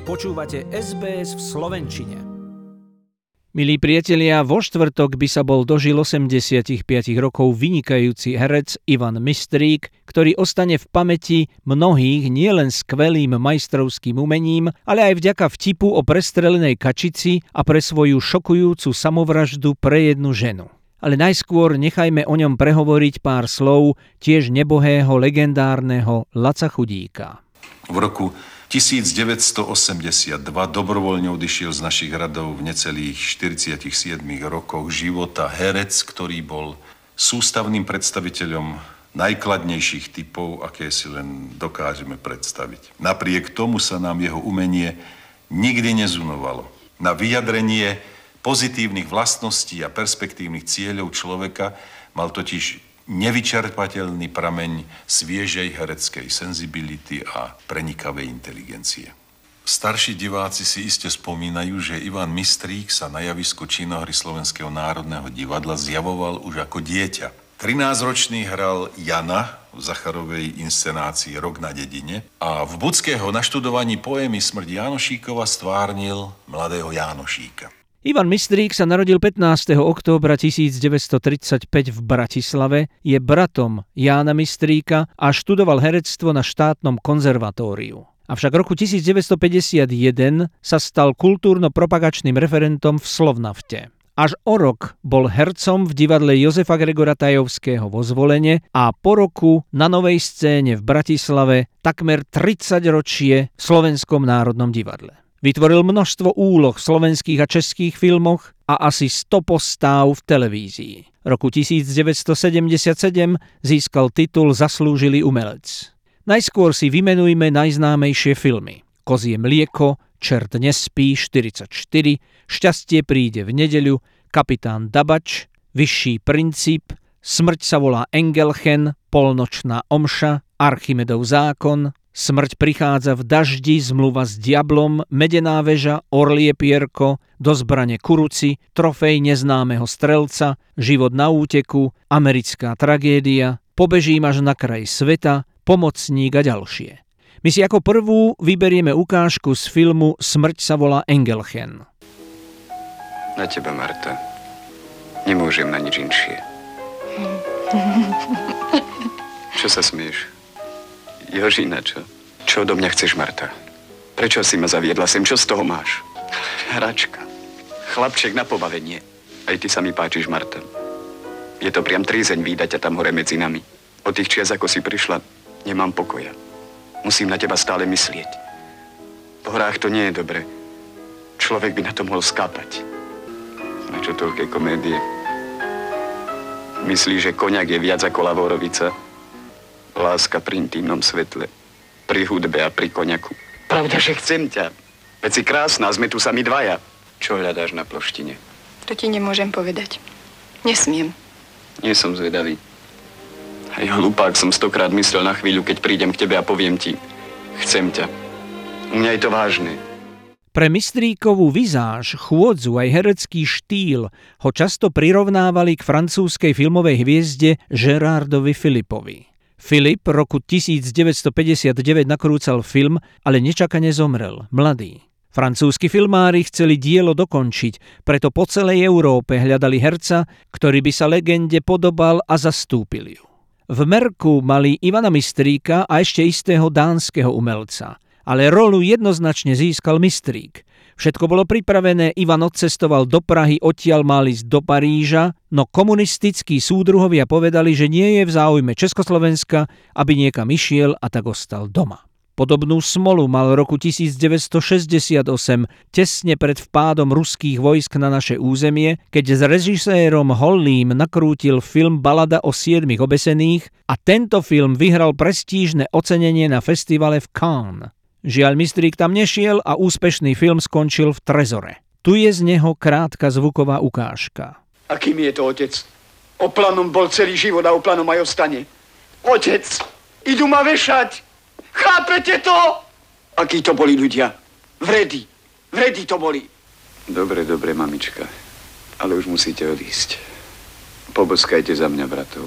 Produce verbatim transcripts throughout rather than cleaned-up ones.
Počúvate es bé es v slovenčine. Milí priatelia, vo štvrtok by sa bol dožil osemdesiatpäť rokov vynikajúci herec Ivan Mistrík, ktorý ostane v pamäti mnohých nielen skvelým majstrovským umením, ale aj vďaka vtipu o prestrelenej kačici a pre svoju šokujúcu samovraždu pre jednu ženu. Ale najskôr nechajme o ňom prehovoriť pár slov tiež nebohého legendárneho Laca Chudíka. V roku devätnásťstoosemdesiatdva dobrovoľne odišiel z našich radov v necelých štyridsiatich siedmich rokoch života herec, ktorý bol sústavným predstaviteľom najkladnejších typov, aké si len dokážeme predstaviť. Napriek tomu sa nám jeho umenie nikdy nezunovalo. Na vyjadrenie pozitívnych vlastností a perspektívnych cieľov človeka mal totiž nevyčerpateľný prameň sviežej hereckej senzibility a prenikavej inteligencie. Starší diváci si iste spomínajú, že Ivan Mistrík sa na javisku činohry Slovenského národného divadla zjavoval už ako dieťa. trinásťročný hral Jana v Zacharovej inscenácii Rok na dedine a v Budského naštudovaní poémy Smrť Jánošíkova stvárnil mladého Jánošíka. Ivan Mistrík sa narodil pätnásteho októbra tisícdeväťstotridsaťpäť v Bratislave, je bratom Jána Mistríka a študoval herectvo na štátnom konzervatóriu. Avšak v roku tisícdeväťstopäťdesiatjeden sa stal kultúrno-propagačným referentom v Slovnafte. Až o rok bol hercom v divadle Jozefa Gregora Tajovského vo Zvolene a po roku na Novej scéne v Bratislave takmer tridsaťročie v Slovenskom národnom divadle. Vytvoril množstvo úloh v slovenských a českých filmoch a asi sto postáv v televízii. Roku tisícdeväťstosedemdesiatsedem získal titul Zaslúžilý umelec. Najskôr si vymenujme najznámejšie filmy. Kozie mlieko, Čert nespí, štyridsaťštyri, Šťastie príde v nedeľu, Kapitán Dabač, Vyšší princíp, Smrť sa volá Engelchen, Polnočná omša, Archimedov zákon, Smrť prichádza v daždi, Zmluva s diablom, Medená väža, Orlie pierko, Do zbrane kuruci, Trofej neznámeho strelca, Život na úteku, Americká tragédia, Pobežím až na kraj sveta, Pomocník a ďalšie. My si ako prvú vyberieme ukážku z filmu Smrť sa volá Engelchen. Na teba, Marta. Nemôžem na nič inšie. Čo sa smieš? Jožina, čo? Čo odo mňa chceš, Marta? Prečo si ma zaviedla sem? Čo z toho máš? Hračka. Chlapček na pobavenie. Aj ty sa mi páčiš, Marta. Je to priam trízeň vídať ťa tam hore medzi nami. Od tých čias, ako si prišla, nemám pokoja. Musím na teba stále myslieť. Po hrách to nie je dobre. Človek by na to mohol skápať. Na čo toľké komédie? Myslíš, že koniak je viac ako lavorovica? Láska pri intímnom svetle, pri hudbe a pri koniaku. Pravda, že chcem ťa. Veď si krásna, sme tu sami dvaja. Čo hľadáš na ploštine? To ti nemôžem povedať. Nesmiem. Nie som zvedavý. Aj hlupák som stokrát myslel na chvíľu, keď prídem k tebe a poviem ti, chcem ťa. U mňa je to vážne. Pre Mistríkovú vizáž, chôdzu aj herecký štýl ho často prirovnávali k francúzskej filmovej hviezde Gérardovi Philippovi. Philipp roku tisícdeväťstopäťdesiatdeväť nakrúcal film, ale nečakane zomrel, mladý. Francúzski filmári chceli dielo dokončiť, preto po celej Európe hľadali herca, ktorý by sa legende podobal a zastúpil ju. V merku mali Ivana Mistríka a ešte istého dánskeho umelca, ale rolu jednoznačne získal Mistrík. Všetko bolo pripravené, Ivan odcestoval do Prahy, odtiaľ mal ísť do Paríža, no komunistickí súdruhovia povedali, že nie je v záujme Československa, aby niekam išiel a tak ostal doma. Podobnú smolu mal roku tisícdeväťstošesťdesiatosem, tesne pred vpádom ruských vojsk na naše územie, keď s režisérom Hollým nakrútil film Balada o siedmich obesených a tento film vyhral prestížne ocenenie na festivale v Cannes. Žiaľ, Mistrík tam nešiel a úspešný film skončil v Trezore. Tu je z neho krátka zvuková ukážka. Aký mi je to otec? Oplanom bol celý život a oplanom aj ostane. Otec, idú ma vešať. Chápete to? Akí to boli ľudia? Vredy. Vredy to boli. Dobre, dobre, mamička. Ale už musíte odísť. Poboskajte za mňa, bratov.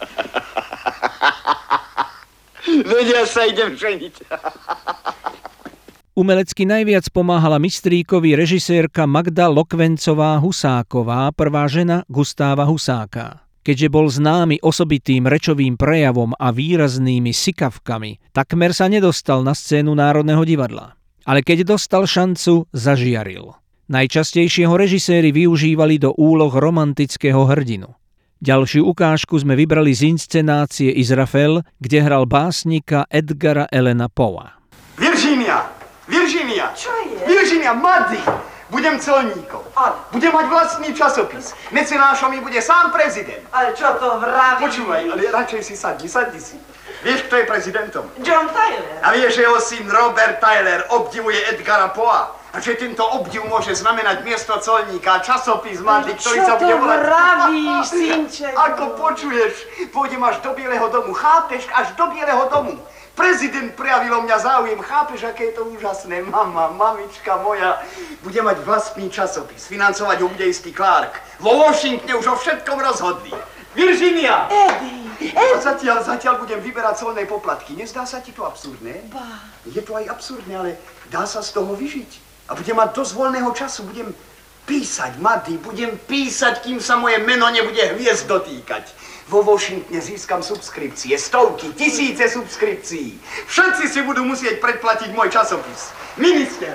Veď ja sa idem ženiť. Umelecky najviac pomáhala Mystríkovi režisérka Magda Lokvencová-Husáková, prvá žena Gustáva Husáka. Keďže bol známy osobitým rečovým prejavom a výraznými sikavkami, takmer sa nedostal na scénu Národného divadla. Ale keď dostal šancu, zažiaril. Najčastejšie ho režiséri využívali do úloh romantického hrdinu. Ďalšiu ukážku sme vybrali z inscenácie Izrafel, kde hral básnika Edgara Allena Poea. Virginia! Virginia! Čo je? Virginia, Maddy! Budem colníkom. Ale? Budem mať vlastný časopis. Mecenášom mi bude sám prezident. Ale čo to vraví? Počúvaj, ale radšej si sadni, sadni si. Vieš, kto je prezidentom? John Tyler. A vieš, že jeho syn Robert Tyler obdivuje Edgara Poea? A že tento obdiv môže znamenať miesto colníka, časopis Maddy, ktorý sa bude volať... Čo to vravíš, synček? Ako počuješ, pôjdem až do Bieleho domu, chápeš? Až do Bieleho domu. Prezident prejavil o mňa záujem, chápeš, aké je to úžasné? Mama, mamička moja, bude mať vlastný časopis, financovať ho bude istý Clark. Vo Washingtone už o všetkom rozhodli. Virginia! Eddie, A zatiaľ, zatiaľ budem vyberať colné poplatky. Nezdá sa ti to absurdné? Ba. Je to aj absurdné, ale dá sa z toho vyžiť. A budem mať dosť voľného času, budem písať, Maddy, budem písať, kým sa moje meno nebude hviezd dotýkať. Vo Washingtone získam subskripcie, stovky, tisíce subskripcií. Všetci si budú musieť predplatiť môj časopis. Minister,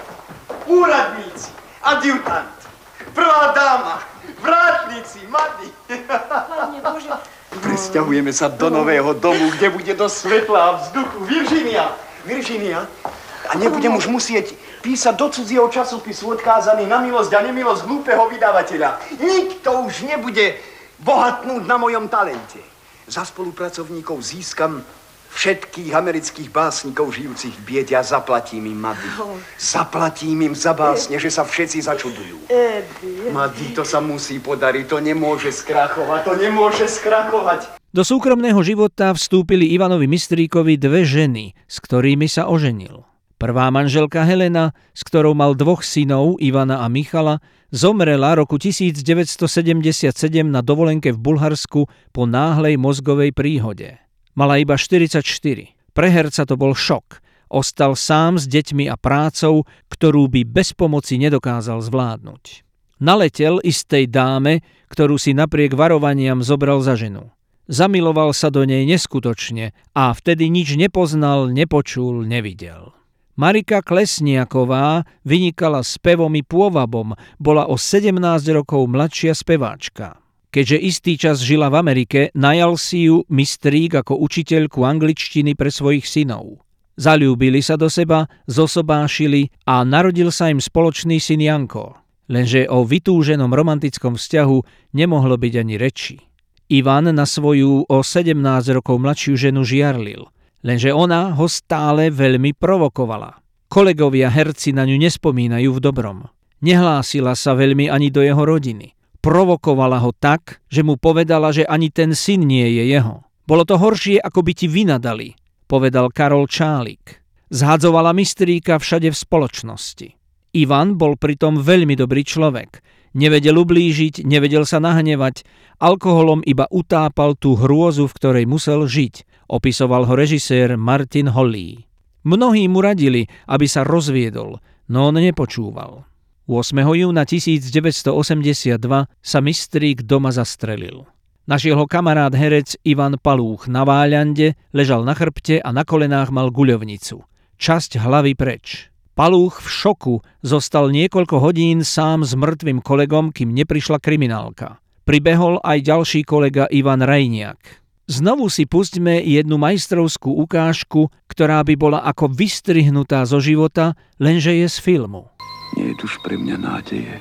úradníci, adjutant, prvá dáma, vrátnici, Maddy. Pane Bože. Presťahujeme sa do nového domu, kde bude dosť svetla a vzduchu. Virginia, Virginia. A nebudem už musieť písať do cudzieho časopisu odkázaný na milosť a nemilosť hlúpeho vydavateľa. Nikto už nebude bohatnúť na mojom talente. Za spolupracovníkov získam všetkých amerických básnikov žijúcich v biede a zaplatím im, Maddy. Zaplatím im za básne, že sa všetci začudujú. Eddie. Maddy, to sa musí podariť, to nemôže skrachovať, to nemôže skrachovať. Do súkromného života vstúpili Ivanovi Mystríkovi dve ženy, s ktorými sa oženil. Prvá manželka Helena, s ktorou mal dvoch synov, Ivana a Michala, zomrela roku devätnásťsedemdesiatsedem na dovolenke v Bulharsku po náhlej mozgovej príhode. Mala iba štyridsaťštyri. Pre herca to bol šok. Ostal sám s deťmi a prácou, ktorú by bez pomoci nedokázal zvládnuť. Naletel istej dáme, ktorú si napriek varovaniam zobral za ženu. Zamiloval sa do nej neskutočne a vtedy nič nepoznal, nepočul, nevidel. Marika Klesniaková vynikala spevom i pôvabom, bola o sedemnásť rokov mladšia speváčka. Keďže istý čas žila v Amerike, najal si ju Mystrík ako učiteľku angličtiny pre svojich synov. Zaľúbili sa do seba, zosobášili a narodil sa im spoločný syn Janko. Lenže o vytúženom romantickom vzťahu nemohlo byť ani reči. Ivan na svoju o sedemnásť rokov mladšiu ženu žiarlil. Lenže ona ho stále veľmi provokovala. Kolegovia herci na ňu nespomínajú v dobrom. Nehlásila sa veľmi ani do jeho rodiny. Provokovala ho tak, že mu povedala, že ani ten syn nie je jeho. Bolo to horšie, ako by ti vynadali, povedal Karol Čálik. Zhadzovala Mystríka všade v spoločnosti. Ivan bol pritom veľmi dobrý človek. Nevedel ublížiť, nevedel sa nahnevať, alkoholom iba utápal tú hrôzu, v ktorej musel žiť, opisoval ho režisér Martin Holley. Mnohí mu radili, aby sa rozviedol, no on nepočúval. ôsmeho júna devätnásťstoosemdesiatdva sa Mystrík doma zastrelil. Našiel ho kamarát herec Ivan Palúch na váľande, ležal na chrbte a na kolenách mal guľovnicu. Časť hlavy preč. Palúch v šoku zostal niekoľko hodín sám s mŕtvým kolegom, kým neprišla kriminálka. Pribehol aj ďalší kolega Ivan Rajniak. Znovu si pustíme jednu majstrovskú ukážku, ktorá by bola ako vystrihnutá zo života, lenže je z filmu. Nie je už pre mňa nádeje.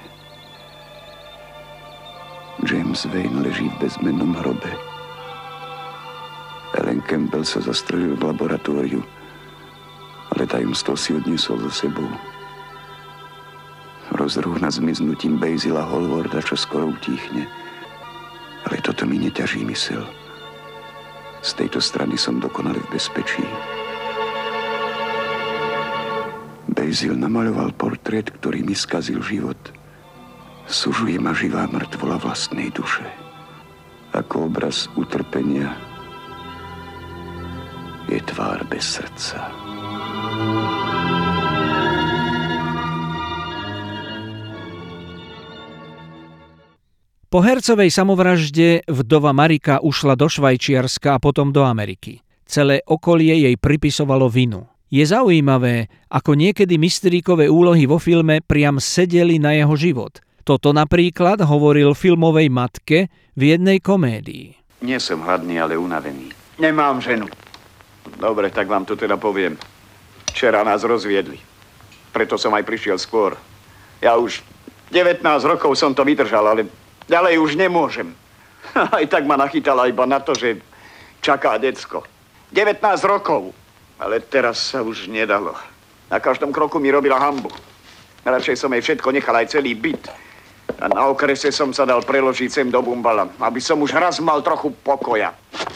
James Wayne leží v bezmennom hrobe. Ellen Campbell sa zastrelil v laboratóriu, ale tajomstvo si odniesol so sebou. Rozruch nad zmiznutím Bazila Hallwarda, čo skoro utíchne. Ale toto mi neťaží mysel. Z tejto strany som dokonale v bezpečí. Basil namaľoval portrét, ktorý mi skazil život. Sužuje ma živá mŕtvola vlastnej duše. Ako obraz utrpenia je tvár bez srdca. Po hercovej samovražde vdova Marika ušla do Švajčiarska a potom do Ameriky. Celé okolie jej pripisovalo vinu. Je zaujímavé, ako niekedy mystríkové úlohy vo filme priam sedeli na jeho život. Toto napríklad hovoril filmovej matke v jednej komédii. Nie som hladný, ale unavený. Nemám ženu. Dobre, tak vám to teda poviem. Včera nás rozviedli. Preto som aj prišiel skôr. Ja už devätnásť rokov som to vydržal, ale ďalej už nemôžem. Aj tak ma nachytala iba na to, že čaká decko. devätnásť rokov. Ale teraz sa už nedalo. Na každom kroku mi robila hanbu. Radšej som jej všetko nechal, aj celý byt. A na okrese som sa dal preložiť sem do Bumbala, aby som už raz mal trochu pokoja.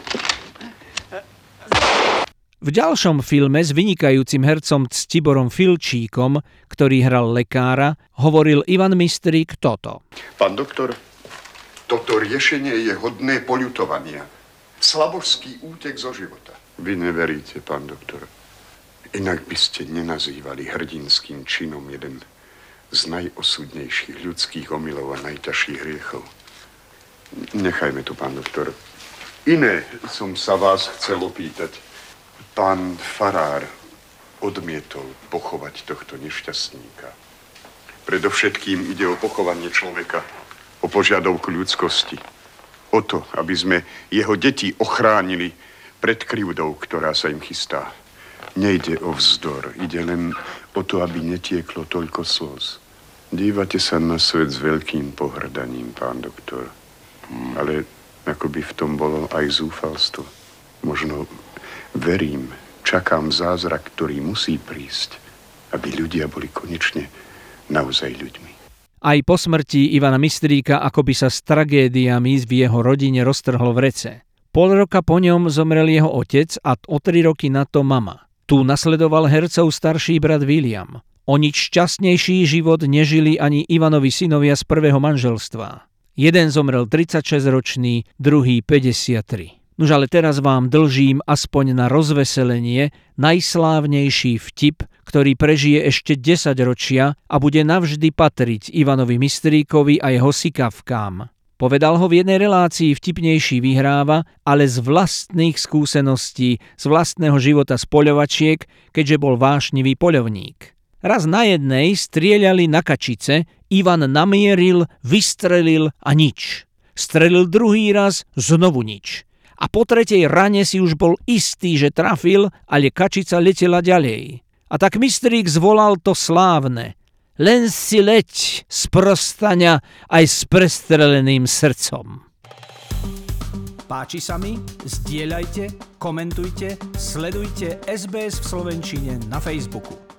V ďalšom filme s vynikajúcim hercom Ctiborom Filčíkom, ktorý hral lekára, hovoril Ivan Mistrík toto. Pán doktor, toto riešenie je hodné poľutovania. Slabovský útek zo života. Vy neveríte, pán doktor. Inak by ste nenazývali hrdinským činom jeden z najosudnejších ľudských omylov a najťažších hriechov. Nechajme to, pán doktor. Iné som sa vás chcel opýtať. Pán farár odmietol pochovať tohto nešťastníka. Predovšetkým ide o pochovanie človeka, o požiadavku ľudskosti. O to, aby sme jeho deti ochránili pred krivdou, ktorá sa im chystá. Nejde o vzdor, ide len o to, aby netieklo toľko slz. Dívate sa na svet s veľkým pohrdaním, pán doktor. Hmm. Ale ako by v tom bolo aj zúfalstvo. Možno verím, čakám zázrak, ktorý musí prísť, aby ľudia boli konečne naozaj ľuďmi. Aj po smrti Ivana Mistríka akoby sa s tragédiami v jeho rodine roztrhlo vrece. Pol roka po ňom zomrel jeho otec a o tri roky na to mama. Tu nasledoval hercov starší brat William. O nič šťastnejší život nežili ani Ivanovi synovia z prvého manželstva. Jeden zomrel tridsaťšesťročný, druhý päťdesiattri. Nuž ale teraz vám dlžím aspoň na rozveselenie najslávnejší vtip, ktorý prežije ešte desaťročia a bude navždy patriť Ivanovi Mistríkovi a jeho sikavkám. Povedal ho v jednej relácii Vtipnejší vyhráva, ale z vlastných skúseností, z vlastného života z poľovačiek, keďže bol vášnivý poľovník. Raz na jednej strieľali na kačice, Ivan namieril, vystrelil a nič. Strelil druhý raz, znovu nič. A po tretej rane si už bol istý, že trafil, ale kačica letela ďalej. A tak Mistrík zvolal to slávne. Len si leď z prostania aj s prestreleným srdcom. Páči sa mi? Zdieľajte, komentujte, sledujte es bé es v slovenčine na Facebooku.